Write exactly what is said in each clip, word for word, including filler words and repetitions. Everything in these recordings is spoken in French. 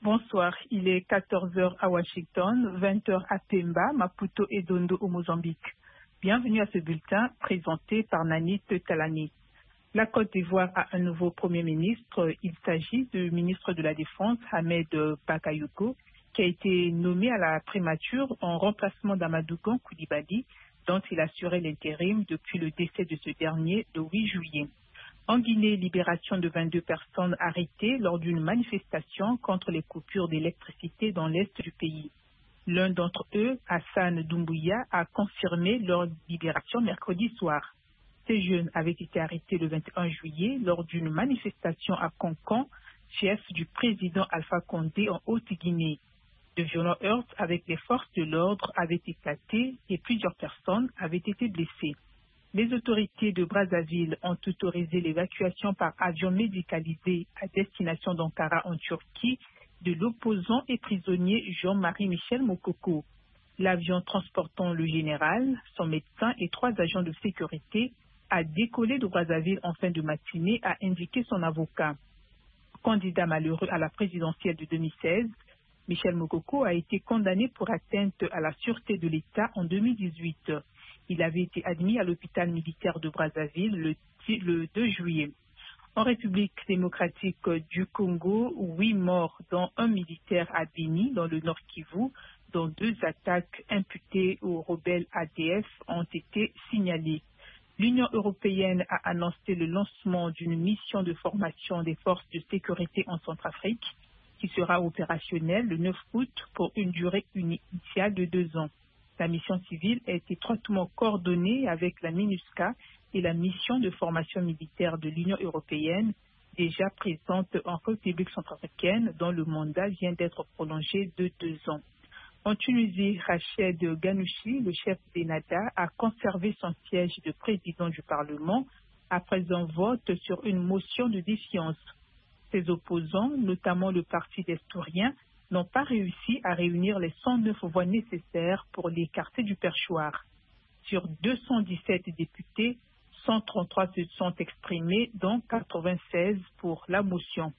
Bonsoir, il est quatorze heures à Washington, vingt heures à Pemba, Maputo et Dondo au Mozambique. Bienvenue à ce bulletin présenté par Nanit Talani. La Côte d'Ivoire a un nouveau Premier ministre. Il s'agit du ministre de la Défense, Ahmed Bakayoko, qui a été nommé à la primature en remplacement d'Amadou Gon Coulibaly, dont il assurait l'intérim depuis le décès de ce dernier le huit juillet. En Guinée, libération de vingt-deux personnes arrêtées lors d'une manifestation contre les coupures d'électricité dans l'est du pays. L'un d'entre eux, Hassan Doumbouya, a confirmé leur libération mercredi soir. Ces jeunes avaient été arrêtés le vingt et un juillet lors d'une manifestation à Konkan, fief du président Alpha Condé en Haute-Guinée. De violents heurts avec les forces de l'ordre avaient éclaté et plusieurs personnes avaient été blessées. Les autorités de Brazzaville ont autorisé l'évacuation par avion médicalisé à destination d'Ankara en Turquie de l'opposant et prisonnier Jean-Marie Michel Mokoko. L'avion transportant le général, son médecin et trois agents de sécurité a décollé de Brazzaville en fin de matinée, a indiqué son avocat. Candidat malheureux à la présidentielle de deux mille seize, Michel Mokoko a été condamné pour atteinte à la sûreté de l'État en deux mille dix-huit. Il avait été admis à l'hôpital militaire de Brazzaville le, le deux juillet. En République démocratique du Congo, huit morts, dont un militaire à Béni, dans le Nord Kivu, dont deux attaques imputées aux rebelles A D F ont été signalées. L'Union européenne a annoncé le lancement d'une mission de formation des forces de sécurité en Centrafrique, qui sera opérationnelle le neuf août pour une durée initiale de deux ans. La mission civile a été étroitement coordonnée avec la MINUSCA et la mission de formation militaire de l'Union européenne, déjà présente en République centrafricaine, dont le mandat vient d'être prolongé de deux ans. En Tunisie, Rached Ghannouchi, le chef d'Ennahda, a conservé son siège de président du Parlement après un vote sur une motion de défiance. Ses opposants, notamment le parti des Stouriens, n'ont pas réussi à réunir les cent neuf voix nécessaires pour l'écarter du perchoir. Sur deux cent dix-sept députés, cent trente-trois se sont exprimés, dont quatre-vingt-seize pour la motion.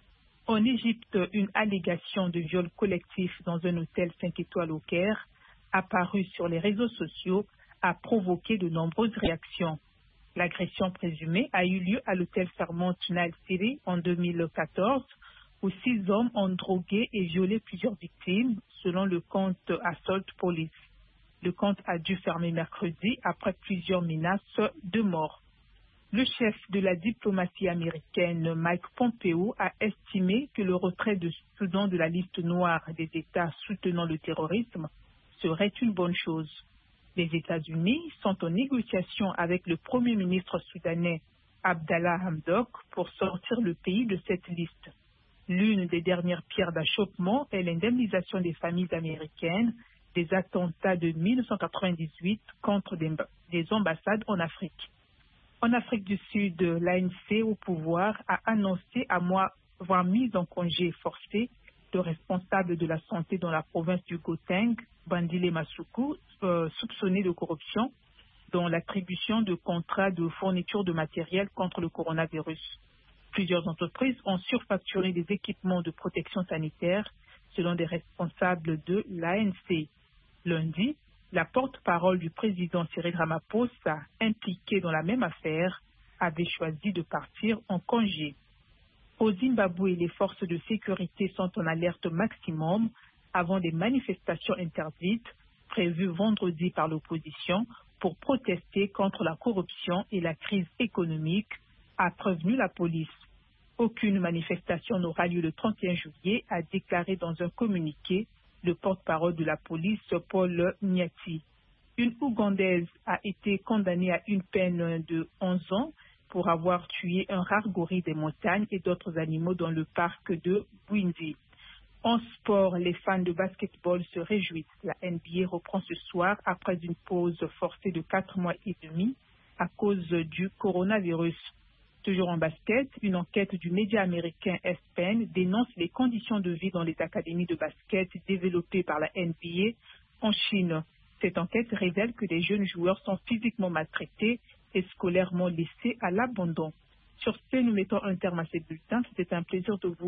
En Égypte, une allégation de viol collectif dans un hôtel cinq étoiles au Caire, apparue sur les réseaux sociaux, a provoqué de nombreuses réactions. L'agression présumée a eu lieu à l'hôtel Fairmont Nile City en deux mille quatorze, où six hommes ont drogué et violé plusieurs victimes, selon le compte Assault Police. Le compte a dû fermer mercredi après plusieurs menaces de mort. Le chef de la diplomatie américaine, Mike Pompeo, a estimé que le retrait de Soudan de la liste noire des États soutenant le terrorisme serait une bonne chose. Les États-Unis sont en négociation avec le Premier ministre soudanais, Abdallah Hamdok, pour sortir le pays de cette liste. L'une des dernières pierres d'achoppement est l'indemnisation des familles américaines des attentats de mille neuf cent quatre-vingt-dix-huit contre des, des ambassades en Afrique. En Afrique du Sud, l'A N C au pouvoir a annoncé avoir mis en congé forcé le responsable de la santé dans la province du Gauteng, Bandile Masuku, euh, soupçonné de corruption dans l'attribution de contrats de fourniture de matériel contre le coronavirus. Plusieurs entreprises ont surfacturé des équipements de protection sanitaire, selon des responsables de l'A N C. Lundi, la porte-parole du président Cyril Ramaphosa, impliqué dans la même affaire, avait choisi de partir en congé. Au Zimbabwe, les forces de sécurité sont en alerte maximum avant des manifestations interdites prévues vendredi par l'opposition pour protester contre la corruption et la crise économique, a prévenu la police. Aucune manifestation n'aura lieu le trente et un juillet, a déclaré dans un communiqué le porte-parole de la police, Paul Nyati. Une Ougandaise a été condamnée à une peine de onze ans pour avoir tué un rare gorille des montagnes et d'autres animaux dans le parc de Bwindi. En sport, les fans de basketball se réjouissent. La N B A reprend ce soir après une pause forcée de quatre mois et demi à cause du coronavirus. Toujours en basket, une enquête du média américain E S P N dénonce les conditions de vie dans les académies de basket développées par la N B A en Chine. Cette enquête révèle que les jeunes joueurs sont physiquement maltraités et scolairement laissés à l'abandon. Sur ce, nous mettons un terme à ces bulletins. C'était un plaisir de vous